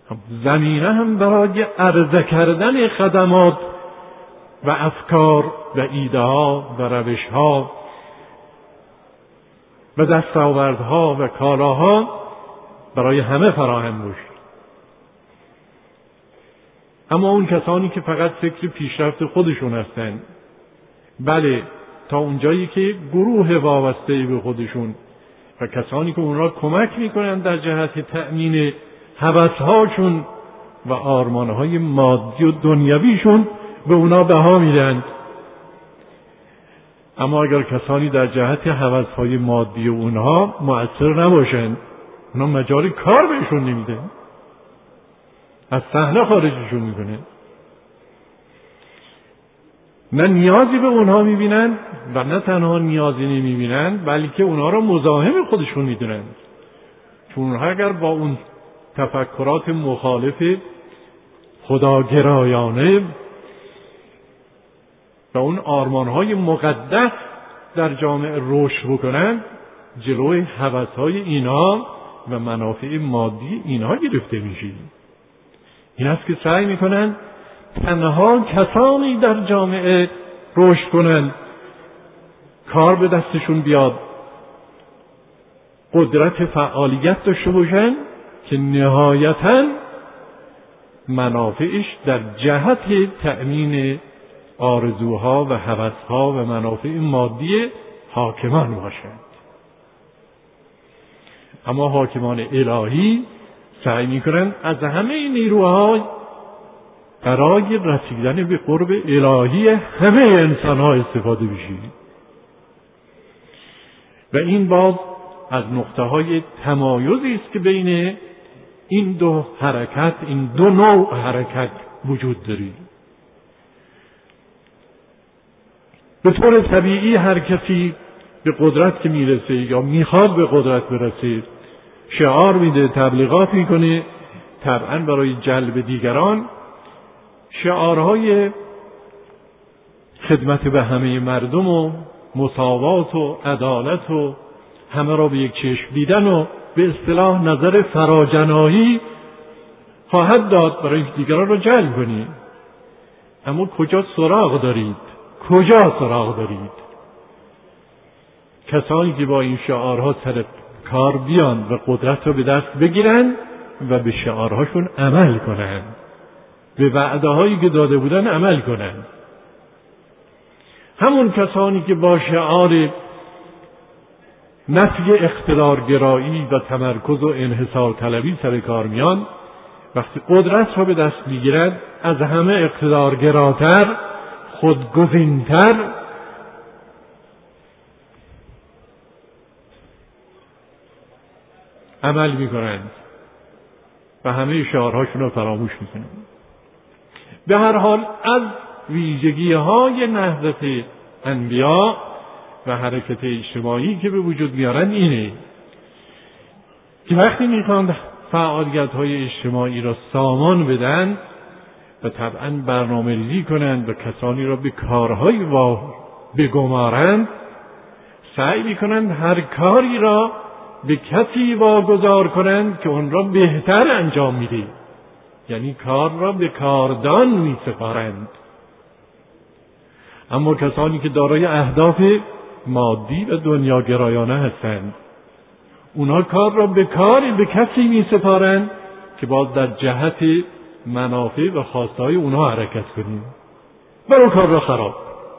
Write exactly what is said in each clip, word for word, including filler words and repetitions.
زمینه هم برای عرضه کردن خدمات و افکار و ایده ها و روش ها و دستاوردها و کالاها برای همه فراهم باشد. اما اون کسانی که فقط فکر پیشرفت خودشون هستند، بله تا اونجایی که گروه وابسته به خودشون و کسانی که اون را کمک میکنن در جهت تأمین هوس‌هاشون و آرمانهای مادی و دنیویشون به اونا بها میدن. اما اگر کسانی در جهت هوس‌های مادی اونها مؤثر نباشند، اونا مجال کار بهشون نمیده، از صحنه خارجشون میکنه. نه نیازی به اونها میبینن و نه تنها نیازی نمیبینن، بلکه اونها را مزاحم خودشون میدونن. چون اونها اگر با اون تفکرات مخالف خداگرایانه و اون آرمانهای مقدس در جامعه رشد بکنن، جلوی هوس‌های اینها و منافع مادی اینها گرفته میشه. این است که سعی میکنن تنها کسانی در جامعه رشد کنن، کار به دستشون بیاد، قدرت فعالیت داشته باشن که نهایتاً منافعش در جهت تأمین آرزوها و هوسها و منافع مادی حاکمان باشند. اما حاکمان الهی سعی میکنن از همه نیروها برای رسیدن به قرب الهی همه انسانها استفاده بشه. و این باز از نقطه های تمایزی است که بین این دو حرکت، این دو نوع حرکت وجود دارید. به طور طبیعی هر کسی به قدرت که میرسه یا میخواد به قدرت برسه، شعار میده، تبلیغات میکنه، طبعا برای جلب دیگران شعارهای خدمت به همه مردم و مساوات و عدالت و همه را به یک چشم دیدن و به اصطلاح نظر فراجناحی خواهد داد برای دیگران را جلب کنید. اما کجا سراغ دارید؟ کجا سراغ دارید؟ کسانی که با این شعارها سر کار بیان و قدرت را به دست بگیرن و به شعارهاشون عمل کنن، به وعده هایی که داده بودن عمل کنن. همون کسانی که با شعار نفی اقتدارگرایی و تمرکز و انحصار طلبی سر کار میان، وقتی قدرت را به دست میگیرند از همه اقتدارگراتر، خودگزینتر عمل میکنند و همه شعارهاشون رو فراموش میکنند. به هر حال از ویژگی های نهضت انبیا و حرکت اجتماعی که به وجود میارن اینه که وقتی میخوان فعالیت های اجتماعی را سامان بدن و طبعا برنامه ریزی کنند و کسانی را به کارهای وا بگمارند، سعی میکنند هر کاری را به کسی واگذار کنند که اون را بهتر انجام میده، یعنی کار را به کاردان میسپارند. اما کسانی که دارای اهداف مادی و دنیاگرایانه هستند، اونا کار را به کاری به کسی میسپارند که باز در جهت منافع و خواستهای اونها حرکت کنیم و اون کار را خراب.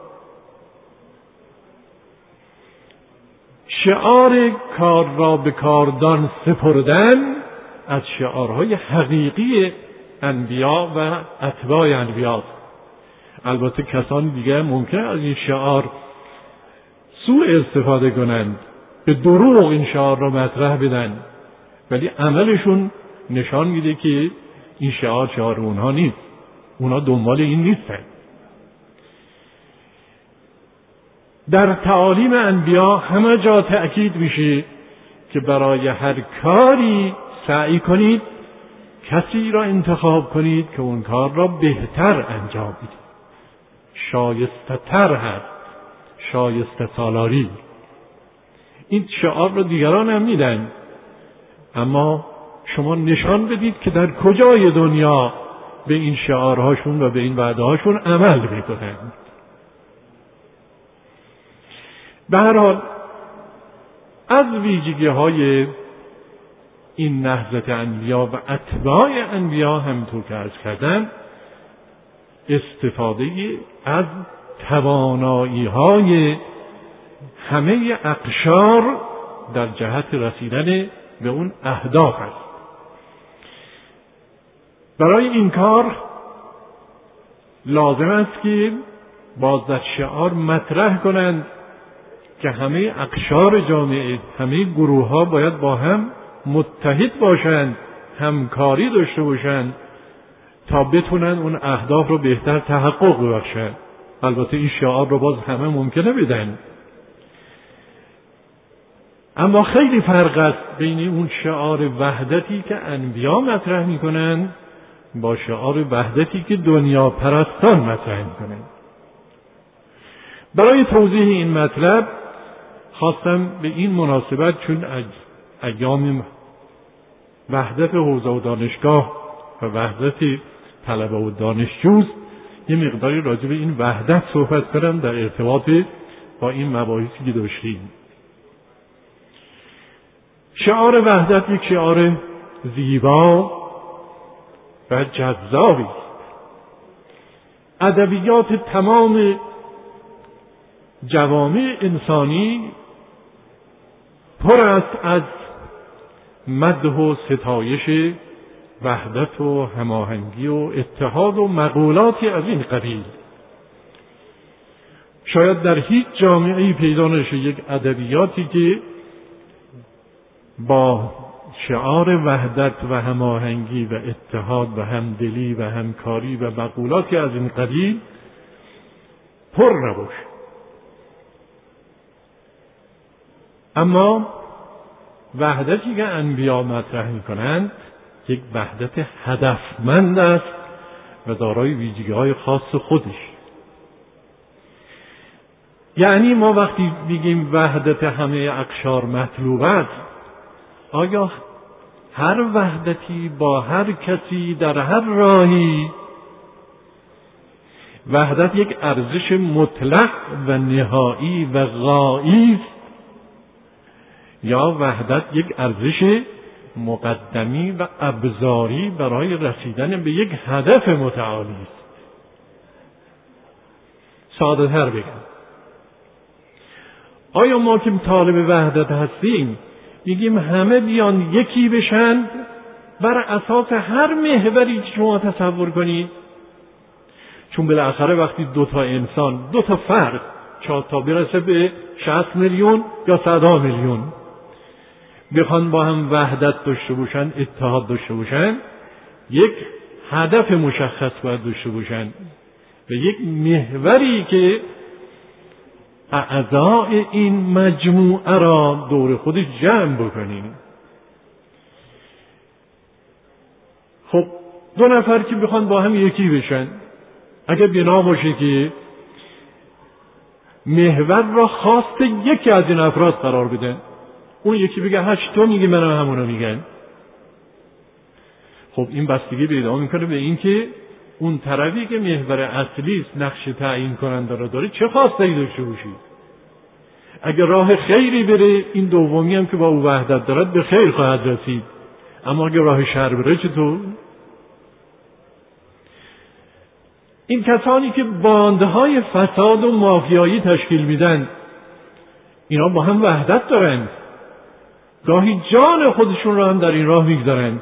شعار کار را به کاردان سپردن از شعارهای حقیقی انبیا و اتباع انبیاست. البته کسانی دیگه ممکن از این شعار سوء استفاده کنند، به دروغ این شعار را مطرح بدن، ولی عملشون نشان میده که این شعار شعار اونها نیست، اونها دنبال این نیستن. در تعالیم انبیا همه جا تأکید میشه که برای هر کاری سعی کنید کسی را انتخاب کنید که اون کار را بهتر انجام بده، شایسته تر هست، شایسته سالاری. این شعار را دیگران هم میدن، اما شما نشان بدید که در کجای دنیا به این شعارهاشون و به این وعدهاشون عمل میکنند. به هر حال از ویژگی های این نهضت انبیا و اتباع انبیا همونطور که عرض کردم استفاده از توانایی های همه اقشار در جهت رسیدن به اون اهداف است. برای این کار لازم است که باز در شعار مطرح کنند که همه اقشار جامعه، همه گروه ها باید با هم متحد باشند، همکاری داشته باشند تا بتونن اون اهداف رو بهتر تحقق ببخشند. البته این شعار رو باز همه ممکنه بدن، اما خیلی فرق است بین اون شعار وحدتی که انبیا مطرح میکنن با شعار وحدتی که دنیا پرستان مطرح میکنن. برای توضیح این مطلب خواستم به این مناسبت، چون ایام وحدت حوزه و دانشگاه و وحدت طلبه و دانشجوست، یه مقداری راجع به این وحدت صحبت کنم در ارتباط با این مباحثی که داشتیم. شعار وحدت یک شعار زیبا و جذابی است. ادبیات تمام جوامع انسانی پر است از مدح و ستایش وحدت و هماهنگی و اتحاد و مقولاتی از این قبیل. شاید در هیچ جامعه‌ای پیدا نشه یک ادبیاتی که با شعار وحدت و هماهنگی و اتحاد و همدلی و همکاری و مقولاتی از این قبیل پر نباشه. اما وحدتی که انبیا مطرح می‌کنند یک وحدت هدفمند است و دارای ویژگی‌های خاص خودش. یعنی ما وقتی میگیم وحدت همه اقشار مطلوب است، آیا هر وحدتی با هر کسی در هر راهی، وحدت یک ارزش مطلق و نهایی و غایی است یا وحدت یک ارزش مقدمی و ابزاری برای رسیدن به یک هدف متعالی است؟ ساده تر بگم، آیا ما که طالب وحدت هستیم میگیم همه بیان یکی بشن بر اساس هر محوری که شما تصور کنید؟ چون بالاخره وقتی دو تا انسان، دو تا فرد، چهار تا برسه به شصت میلیون یا صدها میلیون بخوان با هم وحدت داشته باشن، اتحاد داشته باشن، یک هدف مشخص باید داشته باشن و یک محوری که اعضای این مجموعه را دور خودش جمع بکنیم. خب دو نفر که بخوان با هم یکی بشن، اگر بنا باشه که محور را خواست یکی از این افراد قرار بدن، اون یکی بگه هشت تو میگی من همونو میگن، خب این بستگی پیدا میکنه به این که اون طرفی که محور اصلی است، نقش تعیین کننده را داره، چه خواسته‌ای داشته باشید. اگر راه خیری بره، این دومی هم که با او وحدت دارد به خیر خواهد رسید، اما اگر راه شر بره چطور؟ این کسانی که باندهای فساد و مافیایی تشکیل میدن، اینا با هم وحدت دارند، گاهی جان خودشون را هم در این راه میگذارند،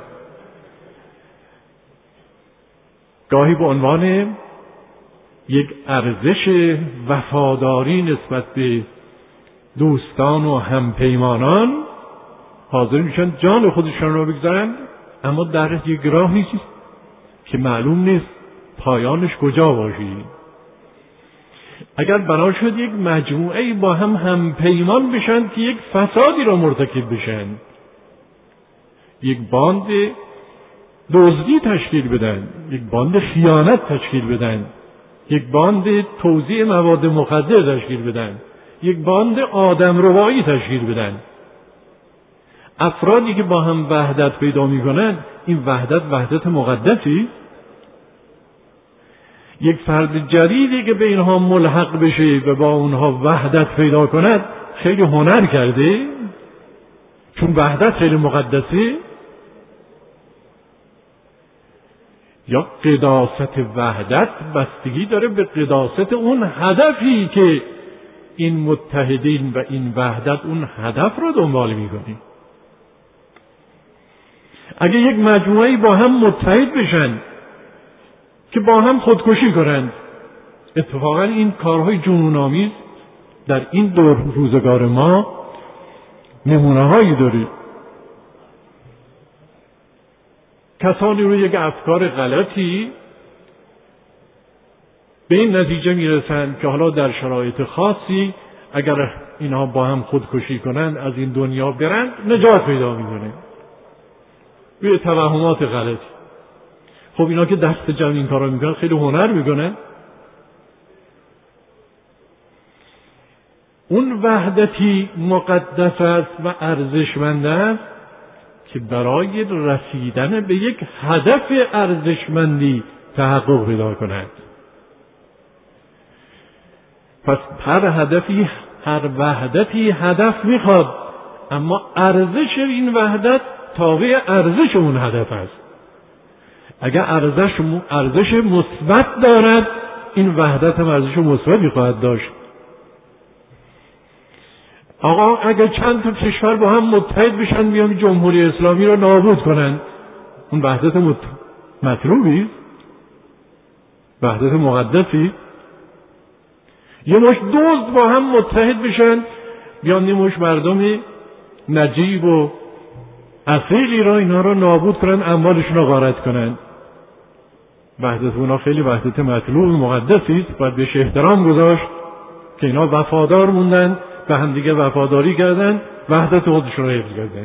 گاهی به عنوان یک ارزش وفاداری نسبت به دوستان و همپیمانان حاضر میشن جان خودشون را بگذارن، اما در یک راهی که معلوم نیست پایانش کجا باشی. اگر بنا شد یک مجموعه با هم همپیمان بشن که یک فسادی را مرتکب بشن، یک باند دزدی تشکیل بدن، یک باند خیانت تشکیل بدن، یک باند توزیع مواد مخدر تشکیل بدن، یک باند آدم ربایی تشکیل بدن، افرادی که با هم وحدت پیدا میکنن، این وحدت وحدت مقدسی، یک فرد جدیدی که به اینها ملحق بشه و با اونها وحدت پیدا کند خیلی هنر کرده، چون وحدت خیلی مقدسه. یا قداست وحدت بستگی داره به قداست اون هدفی که این متحدین و این وحدت اون هدف رو دنبال میکنه. اگه یک مجموعه‌ای با هم متحد بشن که با هم خودکشی کنند، اتفاقا این کارهای جنون‌آمیز در این دور روزگار ما نمونه هایی داره. کسانی روی یک افکار غلطی به این نتیجه میرسند که حالا در شرایط خاصی اگر اینها با هم خودکشی کنند از این دنیا برند نجات پیدا میکنه، روی توهمات غلطی. خب اینا که دست جمع این کارا میکنن خیلی هنر میکنن. اون وحدتی مقدس است و ارزشمند است که برای رسیدن به یک هدف ارزشمندی تحقق پیدا کند. پس هر هدفی، هر وحدتی هدف میخواد، اما ارزش این وحدت تابع ارزش اون هدف است. اگر ارزش ارزش مثبت دارد، این وحدت هم ارزش مثبتی خواهد داشت. آقا اگر چند تا کشور با هم متحد بشن بیان جمهوری اسلامی را نابود کنن، اون وحدت مت... مطلوبی؟ وحدت مقدسی؟ یه مش دوست با هم متحد بشن بیان یه مش مردم نجیب و اصیلی را اینا را نابود کنن، اموالشون را غارت کنن. وحدت اونا خیلی وحدت مطلوب و مقدسی است، باید بهش احترام گذاشت که اینا وفادار موندن، به هم دیگه وفاداری کردن، وحدت خودشون رو حفظ کردن.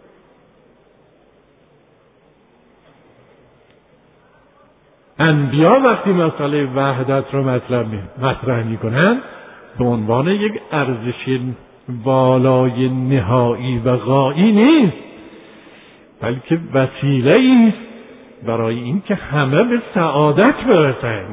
انبیا وقتی مسئله وحدت رو مطرح مطرح میکنن به عنوان یک ارزش والای نهایی و غایی نیست، بلکه وسیله است برای اینکه همه به سعادت برسند،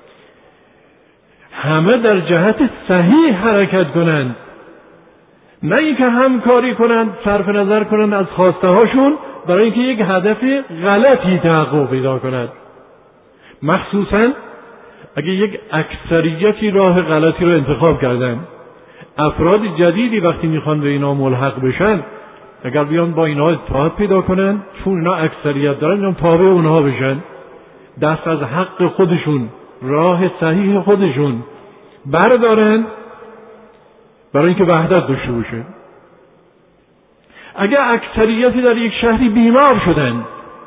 همه در جهت صحیح حرکت کنند، نه اینکه همکاری کنند، صرف نظر کنند از خواسته هاشون برای اینکه یک هدف غلطی تحقق پیدا کند. مخصوصا اگه یک اکثریتی راه غلطی رو انتخاب کردن، افراد جدیدی وقتی میخوان به اینا ملحق بشن، اگر بیان با اینا اتحاد پیدا کنن، چون اینا اکثریت دارن، اینا تابع اونها بشن، دست از حق خودشون، راه صحیح خودشون بردارن برای اینکه وحدت داشته باشه. اگر اکثریتی در یک شهری بیمار شدن،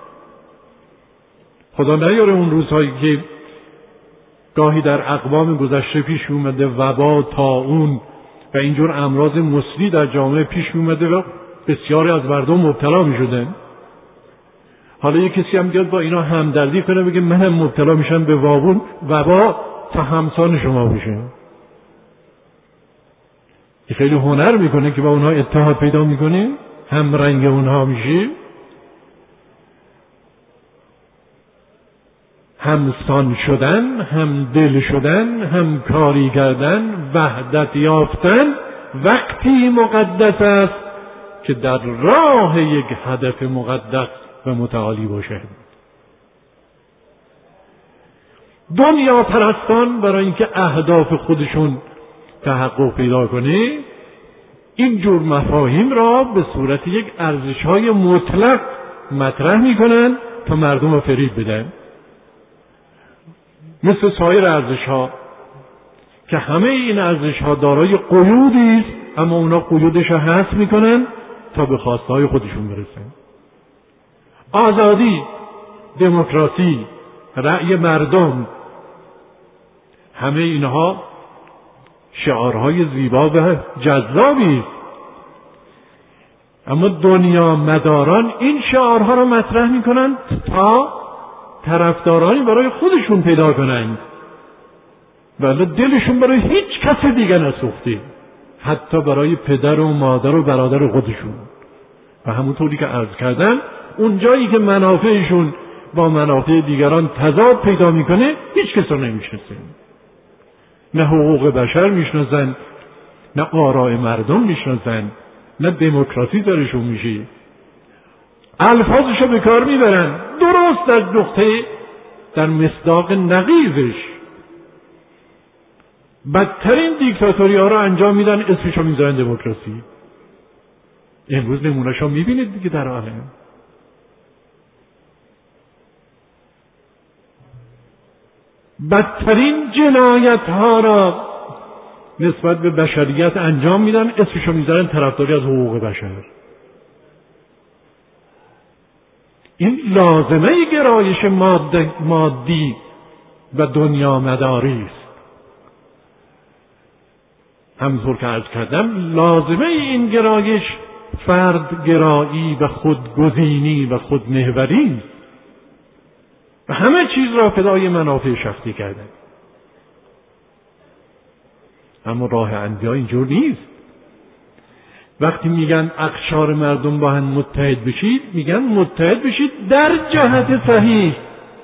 خدا نیاره اون روزهایی که گاهی در اقوام گذشته پیش اومده وبا، طاعون و اینجور امراض مسلی در جامعه پیش اومده و بسیاری از مردم مبتلا می شدن. حالا یک کسی هم بیاد با اینا همدردی کنه بگه من هم مبتلا میشم به وابون وبا تا همسان شما بشه. این خیلی هنر میکنه که با اونها اتحاد پیدا میکنه، هم رنگ اونها میشه، همسان شدن، هم دل شدن، هم کاری کردن، وحدت یافتن وقتی مقدس است که در راه یک هدف مقدس و متعالی باشد. دنیا پرستان برای اینکه اهداف خودشون تحقق پیدا کنه، این جور مفاهیم را به صورت یک ارزش‌های مطلق مطرح میکنن تا مردم رو فریب بدن، مثل سایر ارزش‌ها که همه این ارزش‌ها دارای قیودی است، اما اونا قیودش رو حذف میکنن تا به خواسته‌های خودشون برسن. آزادی، دموکراسی، رأی مردم، همه اینها شعارهای زیبا و جذابی است، اما دنیا مداران این شعارها را مطرح میکنند تا طرفدارانی برای خودشون پیدا کنند، ولی دلشون برای هیچ کس دیگه نسوخته، حتی برای پدر و مادر و برادر خودشون. و همونطوری که عرض کردم اون جایی که منافعشون با منافع دیگران تضاد پیدا میکنه هیچ کس رو نمیشناسن، نه حقوق بشر میشناسن، نه آراء مردم میشناسن، نه دموکراسی درشون میشه. الفاظشو به کار میبرن درست در نقطه در مصداق نقیضش. بدترین دیکتاتوری ها رو انجام میدن، اسمشو میذارن دموکراسی. امروز نمونه‌شو میبینید دیگه در عالم. بدترین جنایت ها را نسبت به بشریت انجام میدن، اسمشو میذارن طرفداری از حقوق بشر. این لازمه گرایش مادی و دنیا مداری است. همونطور که عرض کردم لازمه این گرایش فرد گرایی و خودگزینی و خودمحوری است و همه چیز را فدای منافع شخصی کردن. اما راه انبیا اینجور نیست. وقتی میگن اقشار مردم با هم متحد بشید، میگن متحد بشید در جهت صحیح.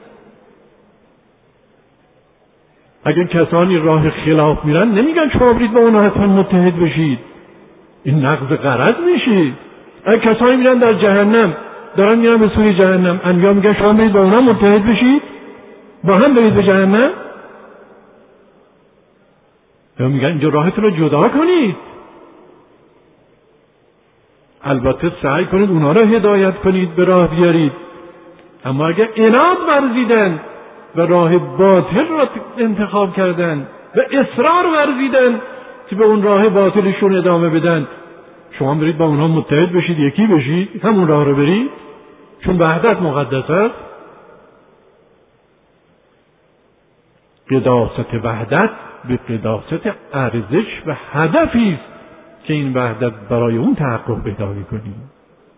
اگر کسانی راه خلاف میرن نمیگن شما برید با اونها حتما متحد بشید، این نقض غرض میشید. اگر کسانی میرن در جهنم، دارن میرن به سوی جهنم، انبیا میگن شما برید با اونها متحد بشید، با هم برید به جهنم. یا میگن اینجا راهتون رو جدا کنید. البته سعی کنید اونها رو هدایت کنید، به راه بیارید. اما اگر عناد ورزیدن و راه باطل را انتخاب کردن و اصرار ورزیدن که به اون راه باطلشون ادامه بدن، شما برید با اونها متحد بشید، یکی بشید، همون راه رو برید، چون وحدت مقدس است. قداست وحدت به قداست ارزش و هدفی است که این وحدت برای اون تحقق پیدا می‌کنیم.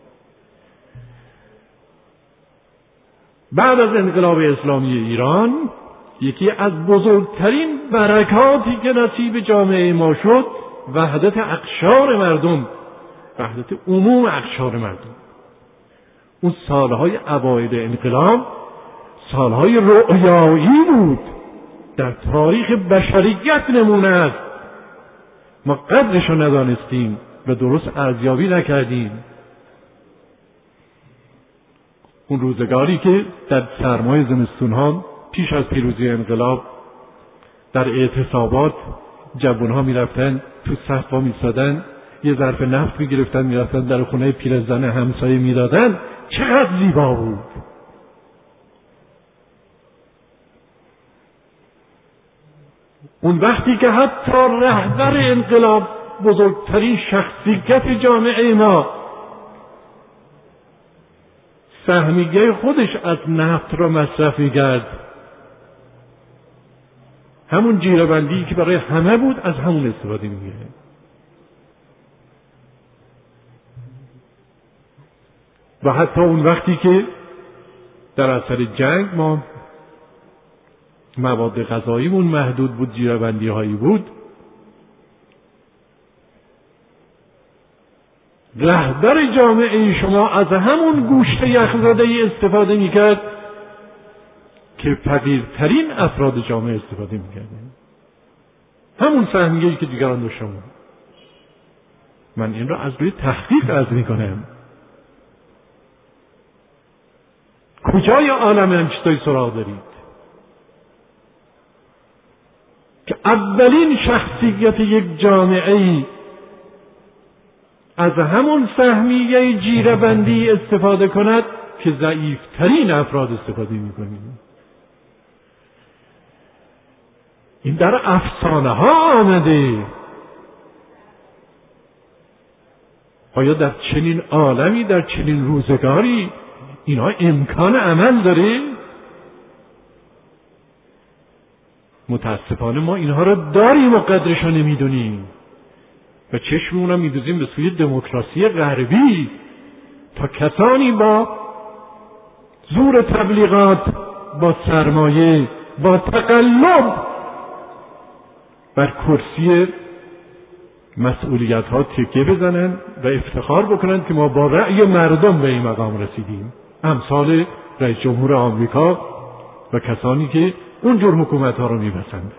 بعد از انقلاب اسلامی ایران یکی از بزرگترین برکاتی که نصیب جامعه ما شد وحدت اقشار مردم، وحدت عموم اقشار مردم. اون سالهای اوایل انقلاب سالهای رؤیایی بود، در تاریخ بشریت نمونه است. ما قدرشو ندانستیم و درست ارزیابی نکردیم. اون روزگاری که در سرمای زمستونها پیش از پیروزی انقلاب در اعتصابات جوانها میرفتن تو صفا میسادن، یه ظرف نفت میگرفتن میرفتن در خونه پیرزن همسایه میدادن، چقدر زیبا بود. اون وقتی که حتی رهبر انقلاب، بزرگترین شخصیت جامعه ما، سهمیه خودش از نفت را مصرف می‌کرد، همون جیره‌بندی که برای همه بود از همون استفاده می‌کرد. و حتی اون وقتی که در اثر جنگ ما مواد غذاییمون محدود بود، جیره‌بندی هایی بود، رهبر جامعه شما از همون گوشت یخزده استفاده میکرد که فقیرترین افراد جامعه استفاده میکردن، همون سهمیه‌ای که دیگران داشتن. من این را از روی تحقیق عرض میکنم. کجای عالم هم چیزایی سراغ دارید که اولین شخصیت یک جامعه‌ای از همون سهمیه جیره بندی استفاده کند که ضعیفترین افراد استفاده می‌کنیم؟ این در افسانه ها آمده. آیا در چنین عالمی، در چنین روزگاری اینها امکان عمل داره؟ متاسفانه ما اینها را داریم و قدرش را نمیدونیم و چشممون را میدوزیم به سوی دموکراسی غربی تا کسانی با زور تبلیغات، با سرمایه، با تقلب بر کرسی مسئولیت ها تکیه بزنن و افتخار بکنن که ما با رأی مردم به این مقام رسیدیم، امثال رئیس جمهور آمریکا و کسانی که اون جور حکومت ها رو میپسندن.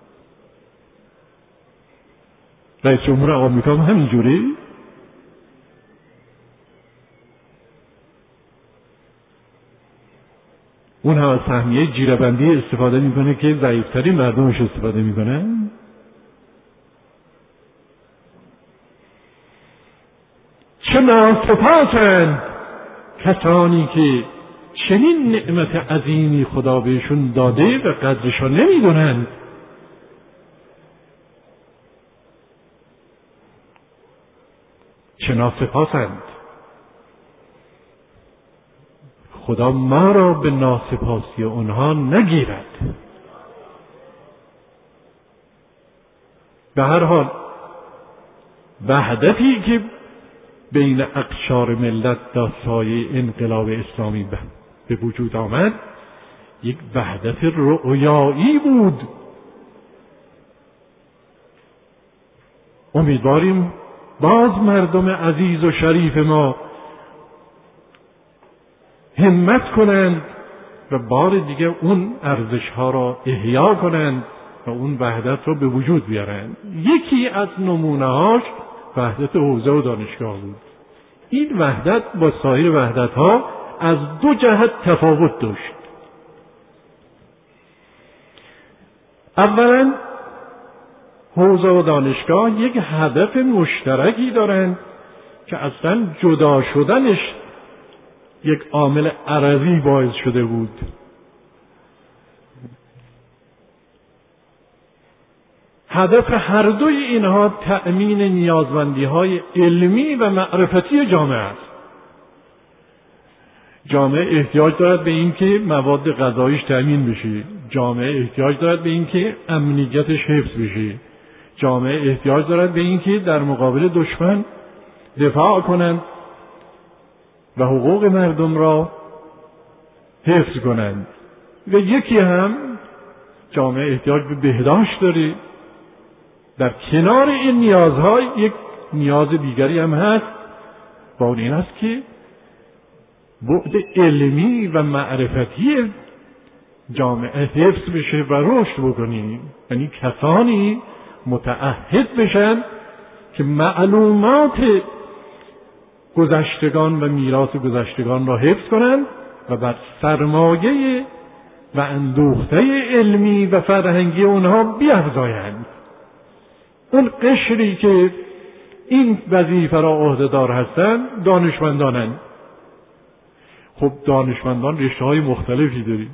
رئیس جمهور آمریکا هم همینجوری. اون هم از سهمیه جیره‌بندی استفاده میکنه که ضعیفترین مردمش استفاده میکنن. چه ناسپاسند کسانی که چنین نعمت عظیمی خدا بهشون داده و قدرشو نمیدونند. چه ناسپاسند. خدا ما را به ناسپاسی اونها نگیرد. به هر حال وحدتی که بین اقشار ملت در سایه انقلاب اسلامی به وجود آمد یک وحدت رؤیایی بود. امیدواریم باز مردم عزیز و شریف ما همت کنند و بار دیگه اون ارزش ها را احیا کنند و اون وحدت را به وجود بیارند. یکی از نمونه هاش وحدت حوزه و دانشگاه بود. این وحدت با سایر وحدت ها از دو جهت تفاوت داشت. اولا حوزه و دانشگاه یک هدف مشترکی دارند که اصلا جدا شدنش یک عامل عرضی باعث شده بود. هدف هر دوی اینها تأمین نیازمندی‌های علمی و معرفتی جامعه است. جامعه احتیاج دارد به این که مواد غذاییش تأمین بشه. جامعه احتیاج دارد به این که امنیتش حفظ بشه. جامعه احتیاج دارد به این که در مقابل دشمن دفاع کنند و حقوق مردم را حفظ کنند. و یکی هم جامعه احتیاج به بهداشت داره. در کنار این نیازها یک نیاز دیگری هم هست و اون این است که بعد علمی و معرفتی جامعه حفظ بشه و رشد بکنیم. یعنی کسانی متعهد بشن که معلومات گذشتگان و میراث گذشتگان را حفظ کنند و بر سرمایه و اندوخته علمی و فرهنگی اونها بیفزایند. اون قشری که این وظیفه را عهده‌دار هستند دانشمندانند. خب دانشمندان رشته‌های مختلفی داریم.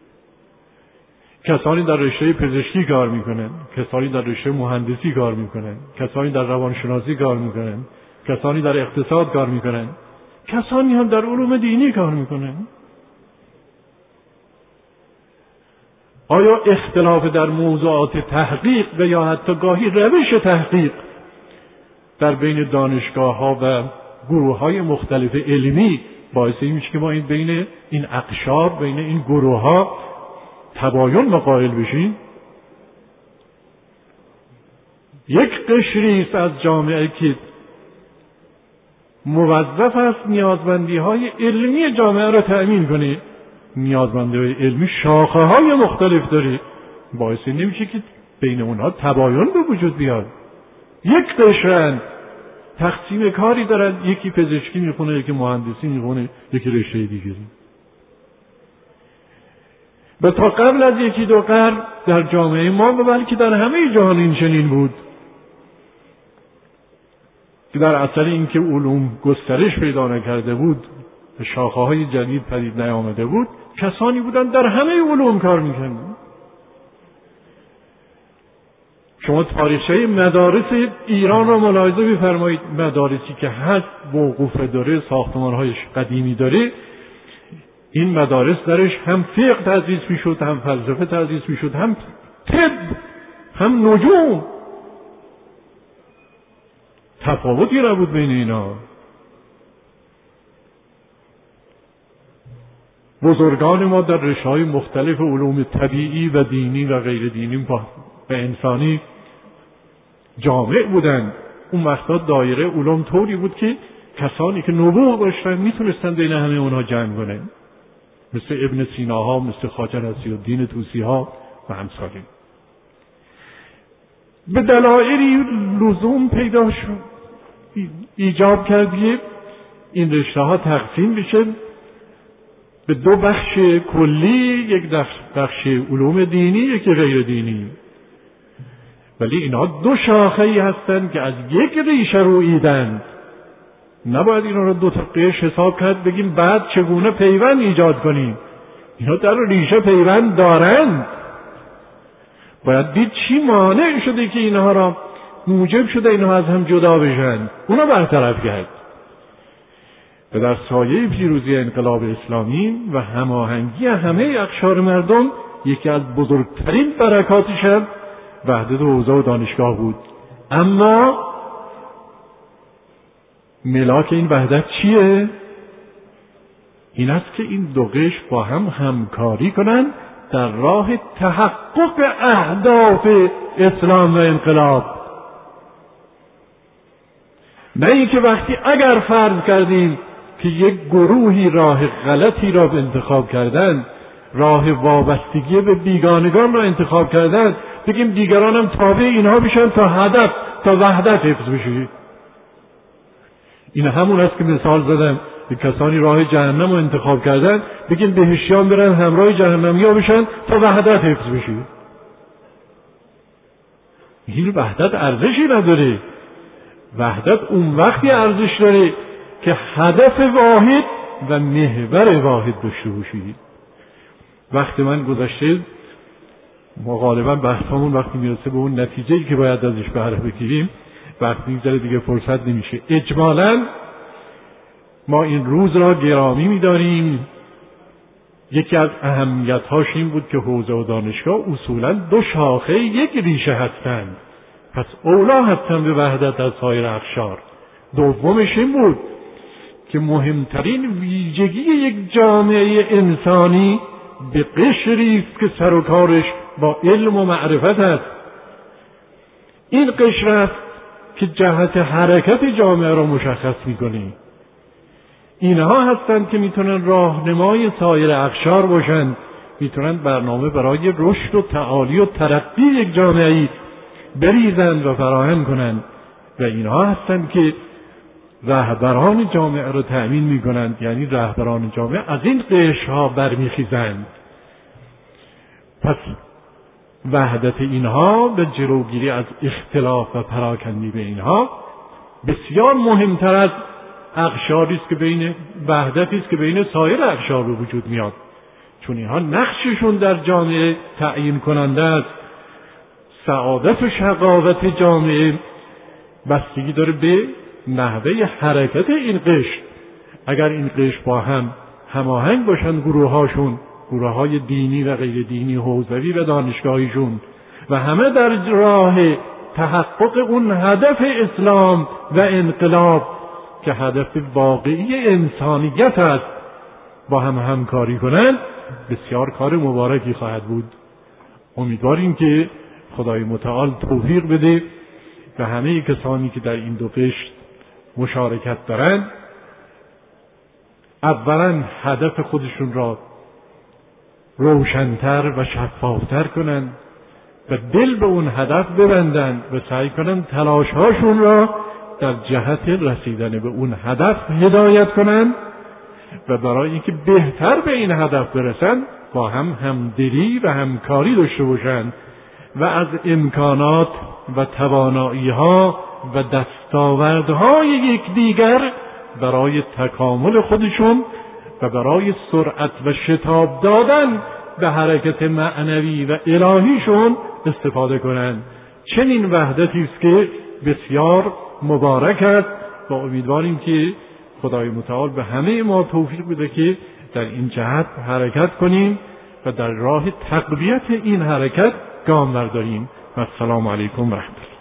کسانی در رشته پزشکی کار میکنن، کسانی در رشته مهندسی کار میکنن، کسانی در روانشناسی کار میکنن، کسانی در اقتصاد کار میکنن، کسانی هم در علوم دینی کار میکنن. آیا اختلاف در موضوعات تحقیق و یا حتی گاهی روش تحقیق در بین دانشگاه ها و گروه های مختلف علمی باعث این میشه که ما این بین این اقشار، بین این گروه ها تباین قائل بشیم؟ یک قشری است از جامعه که موظف است نیازمندی های علمی جامعه را تأمین کنه. نیازمندی های علمی شاخه های مختلف داره، باعث نمیشه که بین اونها تباین به وجود بیاد. یک قشرند تقسیم کاری دارن، یکی پزشکی میخونه، یکی مهندسی میخونه، یکی رشته دیگری. و تا قبل از یکی دو قرن در جامعه ما و بلکه در همه جهان این چنین بود که در اثر اینکه علوم گسترش پیدا نکرده بود و شاخه های جدید پدید نیامده بود، کسانی بودن در همه علوم کار میکردن. شما تاریخچه مدارس ایران را ملاحظه بفرمایید. مدارسی که هست موقوفه داره، ساختمان‌هایش قدیمی داره، این مدارس درش هم فقه تدریس میشد، هم فلسفه تدریس میشد، هم طب، هم نجوم. تفاوتی نبود بین اینا. بزرگان ما در رشته‌های مختلف علوم طبیعی و دینی و غیر دینی و انسانی جامع بودند اون وقتا دایره علوم طوری بود که کسانی که نبوغ داشتن میتونستن بین همه اونها جمع کنن، مثل ابن سیناها، مثل خواجه نصیرالدین طوسی ها و همسال. به دلایلی لزوم پیدا شد، ایجاب کردیه این رشته ها تقسیم بشه به دو بخش کلی، یک بخش علوم دینی، یکی غیر دینی. ولی اینها دو شاخه‌ای هستند که از یک ریشه روییدند. نباید اینا رو دو تا قش حساب کرد بگیم بعد چگونه پیوند ایجاد کنیم. اینا در ریشه پیوند دارند. باید دید چی مانع شده که اینها را موجب شده اینها از هم جدا بشن، اونا برطرف کرد. و در سایه پیروزی انقلاب اسلامی و هماهنگی همه اقشار مردم یکی از بزرگترین برکاتش وحدت حوزه و دانشگاه بود. اما ملاک این وحدت چیه؟ این است که این دو قشر با هم همکاری کنند در راه تحقق اهداف اسلام و انقلاب. نه اینکه وقتی اگر فرض کردیم که یک گروهی راه غلطی را انتخاب کردند، راه وابستگی به بیگانگان را انتخاب کردند، بگیم دیگران هم تابع اینها بشن تا هدف، تا وحدت حفظ بشه. این همون است که مثال زدم، که کسانی راه جهنم رو انتخاب کردن، بگیم بهشیان برن همراه جهنمیا بشن تا وحدت حفظ بشه. این وحدت ارزشی نداره. وحدت اون وقتی ارزش داره که هدف واحد و محور واحد داشته باشید. وقتی من گذشته ما غالبا بحثمون وقتی میرسه به اون نتیجه‌ای که باید ازش بهره بگیریم وقتی میگذره دیگه فرصت نمیشه. اجمالاً ما این روز را گرامی می‌داریم. یکی از اهمیت‌هاش این بود که حوزه و دانشگاه اصولاً دو شاخه یک ریشه هستند، پس اولا هستند به وحدت از سایر اقشار. دومش این بود که مهمترین ویژگی یک جامعه انسانی به قشری است که سر و کارش با علم و معرفت است. این قشر است که جهت حرکت جامعه را مشخص می‌کنه. اینها هستند که میتونن راهنمای سایر اقشار باشند، میتونن برنامه برای رشد و تعالی و ترقی یک جامعه‌ای بریزند و فراهم کنند و اینها هستند که رهبران جامعه را تأمین میکنند. یعنی رهبران جامعه از این قشرها برمیخیزند. پس وحدت اینها به جلوگیری از اختلاف و پراکندگی به اینها بسیار مهمتر از اقشاری است که بین وحدتی است که بین سایر اقشار به وجود میاد، چون اینها نقششون در جامعه تعیین کننده است. سعادت و شقاوت جامعه بستگی داره به نحوه حرکت این قشر. اگر این قشر با هم هماهنگ باشن، گروه هاشون، گروه های دینی و غیر دینی، حوزوی و دانشگاهیشون، و همه در راه تحقق اون هدف اسلام و انقلاب که هدف واقعی انسانیت است، با هم همکاری کنند، بسیار کار مبارکی خواهد بود. امیدواریم که خدای متعال توفیق بده و همه کسانی که در این دو قشر مشارکت دارند اولا هدف خودشون را روشن‌تر و شفاف‌تر کنند و دل به اون هدف ببندند و سعی کنند تلاش‌هاشون را در جهت رسیدن به اون هدف هدایت کنند و برای اینکه بهتر به این هدف برسند با هم همدلی و همکاری داشته باشند و از امکانات و توانایی‌ها و دستاوردهای یکدیگر برای تکامل خودشون و برای سرعت و شتاب دادن به حرکت معنوی و الهیشون استفاده کنند. چنین وحدتی است که بسیار مبارک است و امیدواریم که خدای متعال به همه ما توفیق بده که در این جهت حرکت کنیم و در راه تقویت این حرکت گام برداریم. و السلام علیکم و رحمت الله.